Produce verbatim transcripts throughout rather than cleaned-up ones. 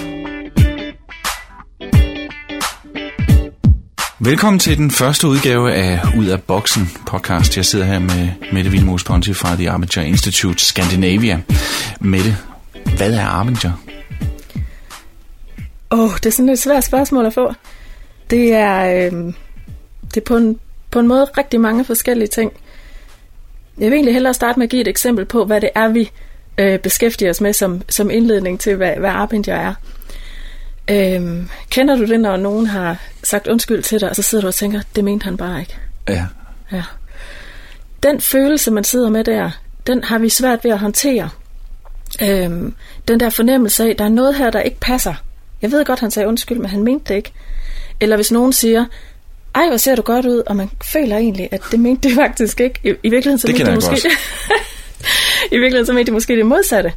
Velkommen til den første udgave af Ud af Boksen podcast. Jeg sidder her med Mette Willemoes Ponti fra The Arbinger Institute Scandinavia. Mette, hvad er Arbinger? Åh, oh, det er sådan et svært spørgsmål at få. Det er, øh, det er på, en, på en måde rigtig mange forskellige ting. Jeg vil egentlig hellere starte med at give et eksempel på, hvad det er, vi øh, beskæftiger os med som, som indledning til, hvad, hvad Arbinger er. Øhm, kender du det, når nogen har sagt undskyld til dig, og så sidder du og tænker, det mente han bare ikke? Ja. Ja. Den følelse, man sidder med der, den har vi svært ved at håndtere. Øhm, den der fornemmelse af, der er noget her, der ikke passer. Jeg ved godt, han sagde undskyld, men han mente det ikke. Eller hvis nogen siger, ej, hvor ser du godt ud, og man føler egentlig, at det mente det faktisk ikke. I, i virkeligheden så det mente det måske i virkeligheden så mente det måske det modsatte.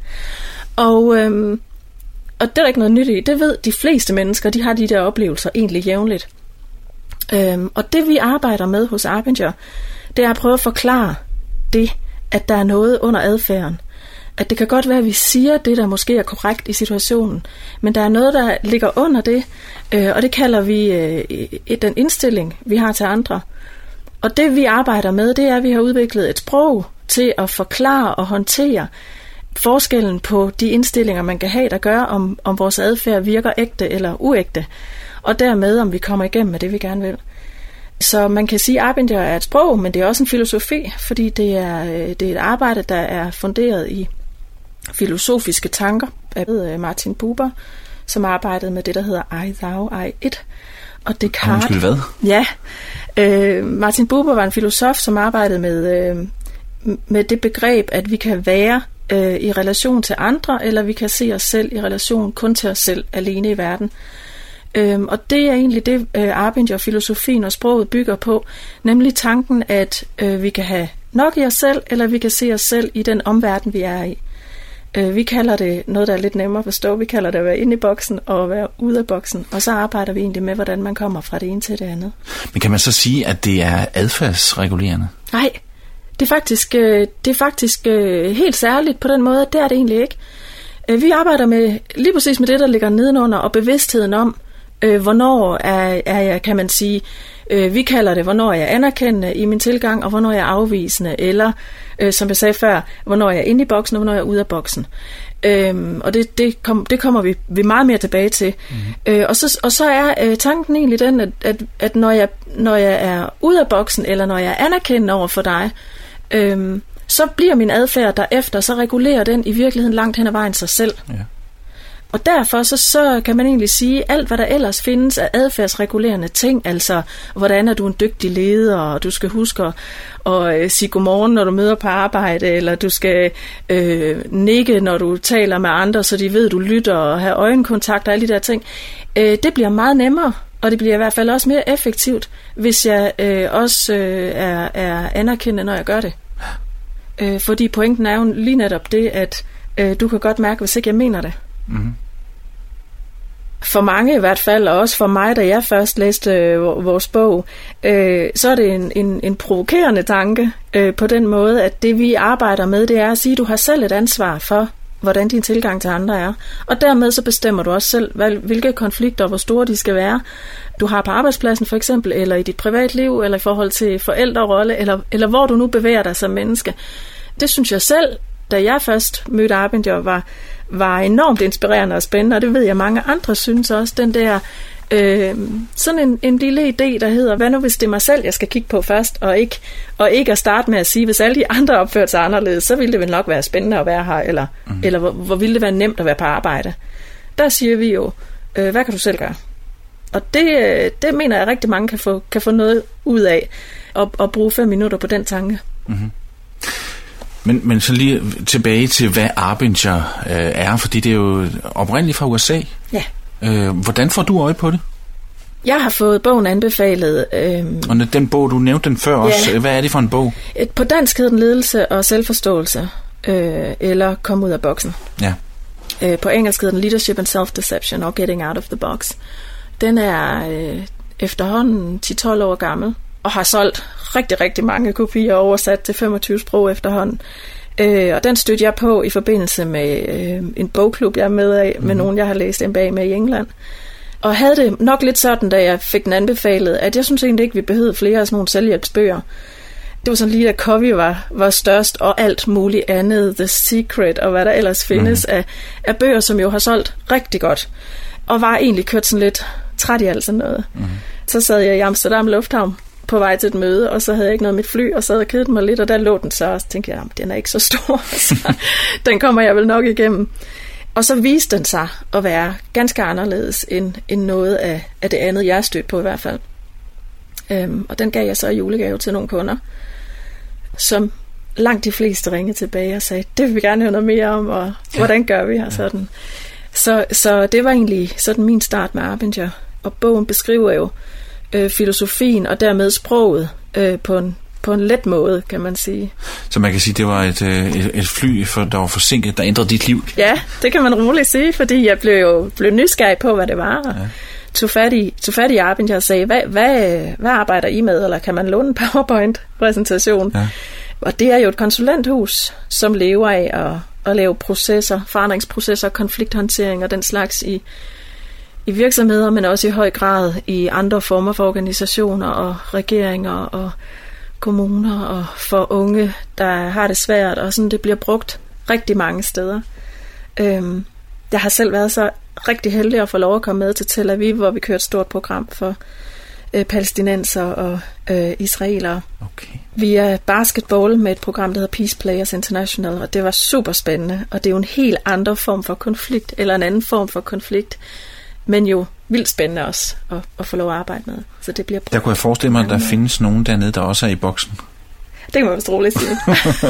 Og øhm, Og det er der ikke noget nyt i. Det ved de fleste mennesker, de har de der oplevelser egentlig jævnligt. Øhm, og det vi arbejder med hos Arbinger, det er at prøve at forklare det, at der er noget under adfærden. At det kan godt være, at vi siger det, der måske er korrekt i situationen, men der er noget, der ligger under det, øh, og det kalder vi øh, den indstilling, vi har til andre. Og det vi arbejder med, det er, at vi har udviklet et sprog til at forklare og håndtere forskellen på de indstillinger, man kan have, der gør, om, om vores adfærd virker ægte eller uægte, og dermed, om vi kommer igennem med det, vi gerne vil. Så man kan sige, at Arbinger er et sprog, men det er også en filosofi, fordi det er, det er et arbejde, der er funderet i filosofiske tanker af Martin Buber, som arbejdede med det, der hedder I, Thou, I, It. Og Descartes. Undskyld, hvad? Ja. Øh, Martin Buber var en filosof, som arbejdede med, øh, med det begreb, at vi kan være i relation til andre, eller vi kan se os selv i relation kun til os selv alene i verden. Øhm, og det er egentlig det, øh, Arbinger, filosofien og sproget bygger på, nemlig tanken, at øh, vi kan have nok i os selv, eller vi kan se os selv i den omverden, vi er i. Øh, vi kalder det noget, der er lidt nemmere at forstå. Vi kalder det at være inde i boksen og at være ude af boksen, og så arbejder vi egentlig med, hvordan man kommer fra det ene til det andet. Men kan man så sige, at det er adfærdsregulerende? Nej. Det er faktisk, det er faktisk helt særligt på den måde, det er det egentlig ikke. Vi arbejder med lige præcis med det, der ligger nedenunder, og bevidstheden om, hvornår er, er jeg, kan man sige, vi kalder det, hvornår jeg er anerkendende i min tilgang, og hvornår jeg er afvisende, eller som jeg sagde før, hvornår jeg er inde i boksen, og hvornår jeg er ude af boksen. Øhm, og det, det, kom, det kommer vi, vi meget mere tilbage til. Mm-hmm. Øh, og, så, og så er øh, tanken egentlig den, at, at, at når, jeg, når jeg er ude af boksen, eller når jeg er anerkendende over for dig, øhm, så bliver min adfærd derefter, så regulerer den i virkeligheden langt hen ad vejen sig selv. Ja. Og derfor så, så kan man egentlig sige, alt hvad der ellers findes af adfærdsregulerende ting, altså hvordan er du en dygtig leder, og du skal huske at, at øh, sige godmorgen, når du møder på arbejde, eller du skal øh, nikke, når du taler med andre, så de ved, du lytter, og have øjenkontakt og alle de der ting. Øh, det bliver meget nemmere, og det bliver i hvert fald også mere effektivt, hvis jeg øh, også øh, er, er anerkendende, når jeg gør det. Øh, fordi pointen er jo lige netop det, at øh, du kan godt mærke, hvis ikke jeg mener det. Mm-hmm. For mange i hvert fald, og også for mig, da jeg først læste øh, vores bog, øh, så er det en, en, en provokerende tanke øh, på den måde, at det vi arbejder med, det er at sige, at du har selv et ansvar for, hvordan din tilgang til andre er. Og dermed så bestemmer du også selv, hvilke konflikter, hvor store de skal være. Du har på arbejdspladsen for eksempel, eller i dit privatliv, eller i forhold til forældrerolle, eller, eller hvor du nu bevæger dig som menneske. Det synes jeg selv, da jeg først mødte Arbinger, var, var enormt inspirerende og spændende, og det ved jeg mange andre synes også. Den der, øh, sådan en, en lille idé, der hedder, hvad nu hvis det er mig selv, jeg skal kigge på først, og ikke, og ikke at starte med at sige, hvis alle de andre opfører sig anderledes, så ville det vel nok være spændende at være her, eller, mm. eller hvor, hvor ville det være nemt at være på arbejde. Der siger vi jo, øh, hvad kan du selv gøre? Og det, det mener jeg rigtig mange kan få, kan få noget ud af, at, at bruge fem minutter på den tanke. Mm-hmm. Men, men så lige tilbage til, hvad Arbinger øh, er, fordi det er jo oprindeligt fra U S A. Ja. Øh, hvordan får du øje på det? Jeg har fået bogen anbefalet. Øh, og den bog, du nævnte den før ja. også, hvad er det for en bog? På dansk hedder den Ledelse og Selvforståelse, øh, eller Kom ud af boksen. Ja. Øh, på engelsk hedder den Leadership and Self-Deception or Getting Out of the Box. Den er øh, efterhånden ti til tolv år gammel, og har solgt rigtig, rigtig mange kopier, oversat til femogtyve sprog efterhånden. Øh, og den stødte jeg på i forbindelse med øh, en bogklub, jeg er med af, med mm. nogen, jeg har læst M B A med i England. Og havde det nok lidt sådan, da jeg fik den anbefalet, at jeg synes egentlig ikke, vi behøvede flere af sådan nogle selvhjælpsbøger. Det var sådan lige, da Covey var, var størst, og alt muligt andet, The Secret, og hvad der ellers findes mm. af, af bøger, som jo har solgt rigtig godt. Og var egentlig kørt sådan lidt træt i alt sådan noget. Mm. Så sad jeg i Amsterdam Lufthavn på vej til et møde, og så havde jeg ikke noget mit fly, og så havde jeg kedet mig lidt, og der lå den så, og så tænkte jeg, den er ikke så stor, så den kommer jeg vel nok igennem. Og så viste den sig at være ganske anderledes end, end noget af, af det andet, jeg stødte på i hvert fald. Øhm, og den gav jeg så i julegave til nogle kunder, som langt de fleste ringede tilbage og sagde, det vil vi gerne høre noget mere om, og ja. hvordan gør vi her sådan. Så, så det var egentlig sådan min start med Arbinger. Og bogen beskriver jo øh, filosofien og dermed sproget øh, på en på en let måde, kan man sige. Så man kan sige, det var et, et, et fly, for, der var forsinket, der ændrede dit liv? Ja, det kan man roligt sige, fordi jeg blev jo blev nysgerrig på, hvad det var. Ja. Tog fat i, tog fat i Arbinger og sagde, hvad, hvad, hvad arbejder I med, eller kan man låne en PowerPoint-præsentation? Ja. Og det er jo et konsulenthus, som lever af at, at lave processer, forandringsprocesser, konflikthåndtering og den slags i, i virksomheder, men også i høj grad i andre former for organisationer og regeringer og kommuner og for unge, der har det svært, og sådan det bliver brugt rigtig mange steder. Øhm, jeg har selv været så rigtig heldig at få lov at komme med til Tel Aviv, hvor vi kører et stort program for øh, palæstinenser og øh, israelere. Okay. Via basketball med et program, der hedder Peace Players International, og det var super spændende, og det er jo en helt anden form for konflikt, eller en anden form for konflikt, men jo vildt spændende også at, at få lov at arbejde med. Så det bliver der kunne jeg forestille mig, at der findes nogen dernede, der også er i boksen. Det kan man vist roligt sige.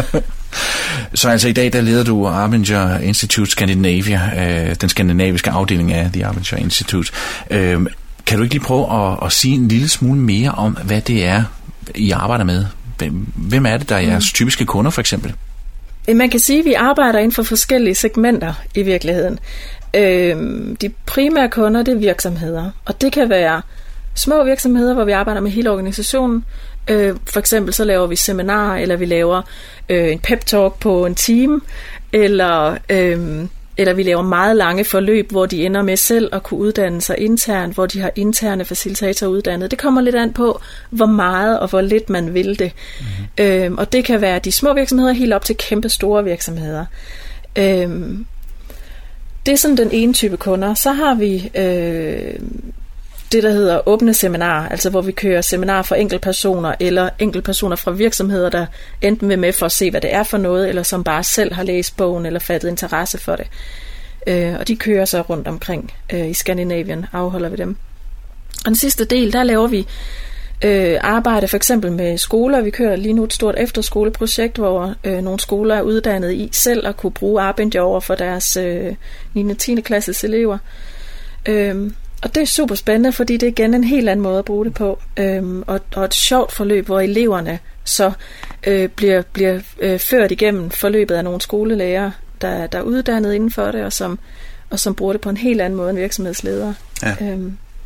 Så altså i dag, der leder du Arbinger Institute Scandinavia, øh, den skandinaviske afdeling af The Arbinger Institute. Øh, kan du ikke lige prøve at, at sige en lille smule mere om, hvad det er, I arbejder med? Hvem, hvem er det, der er jeres mm. typiske kunder, for eksempel? Man kan sige, at vi arbejder inden for forskellige segmenter i virkeligheden. Øhm, de primære kunder, det er virksomheder, og det kan være små virksomheder, hvor vi arbejder med hele organisationen. Øh, for eksempel så laver vi seminarer, eller vi laver øh, en pep-talk på en time, eller, øh, eller vi laver meget lange forløb, hvor de ender med selv at kunne uddanne sig internt, hvor de har interne facilitatorer uddannet. Det kommer lidt an på, hvor meget og hvor lidt man vil det. Mm-hmm. Øh, og det kan være de små virksomheder helt op til kæmpe store virksomheder. Øh, Det er sådan den ene type kunder. Så har vi øh, det, der hedder åbne seminarer, altså hvor vi kører seminarer for enkeltpersoner, eller enkeltpersoner fra virksomheder, der enten vil med for at se, hvad det er for noget, eller som bare selv har læst bogen, eller fattet interesse for det. Øh, og de kører så rundt omkring øh, i Skandinavien, afholder vi dem. Og den sidste del, der laver vi øh, arbejde for eksempel med skoler. Vi kører lige nu et stort efterskoleprojekt, hvor øh, nogle skoler er uddannet i selv at kunne bruge Arbinger over for deres øh, niende og tiende klasses elever. Øh, og det er super spændende, fordi det er igen en helt anden måde at bruge det på. Øh, og, og et sjovt forløb, hvor eleverne så øh, bliver, bliver øh, ført igennem forløbet af nogle skolelærer, der, der er uddannet inden for det, og som, og som bruger det på en helt anden måde end virksomhedsledere. Ja. Øh,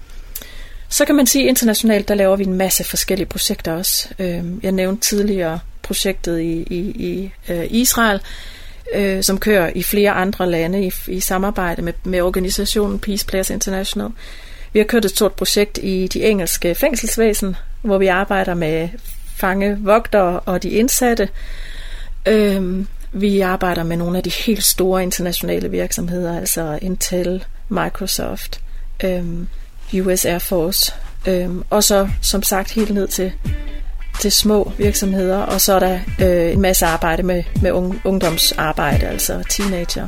Så kan man sige, at internationalt, der laver vi en masse forskellige projekter også. Jeg nævnte tidligere projektet i, i, i Israel, som kører i flere andre lande i, i samarbejde med, med organisationen Peace Players International. Vi har kørt et stort projekt i de engelske fængselsvæsen, hvor vi arbejder med fangevogtere og de indsatte. Vi arbejder med nogle af de helt store internationale virksomheder, altså Intel, Microsoft, U S Air Force, øhm, og så som sagt helt ned til, til små virksomheder, og så er der øh, en masse arbejde med, med un, ungdomsarbejde, altså teenager.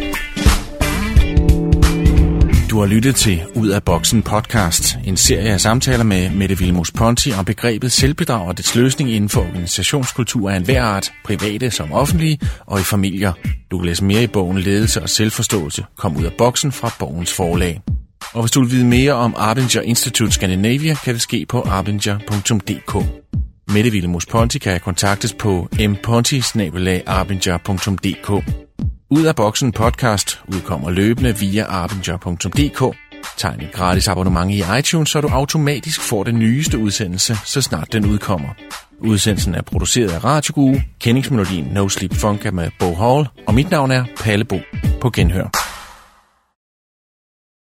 Du har lyttet til Ud af Boksen podcast, en serie af samtaler med Mette Willemoes Ponti om begrebet selvbedrag og dets løsning inden for organisationskultur af enhver art, private som offentlige og i familier. Du kan læse mere i bogen Ledelse og Selvforståelse. Kom ud af boksen fra Borgens Forlag. Og hvis du vil vide mere om Arbinger Institute Scandinavia, kan det ske på arbinger punktum d k. Mette Willemoes Ponti kan kontaktes på m ponti bindestreg arbinger punktum d k. Ud af Boksen podcast udkommer løbende via arbinger punktum d k. Tegn et gratis abonnement i iTunes, så du automatisk får den nyeste udsendelse, så snart den udkommer. Udsendelsen er produceret af Radio Guru, kendingsmelodien No Sleep Funk er med Bo Hall, og mit navn er Palle Bo. På genhør.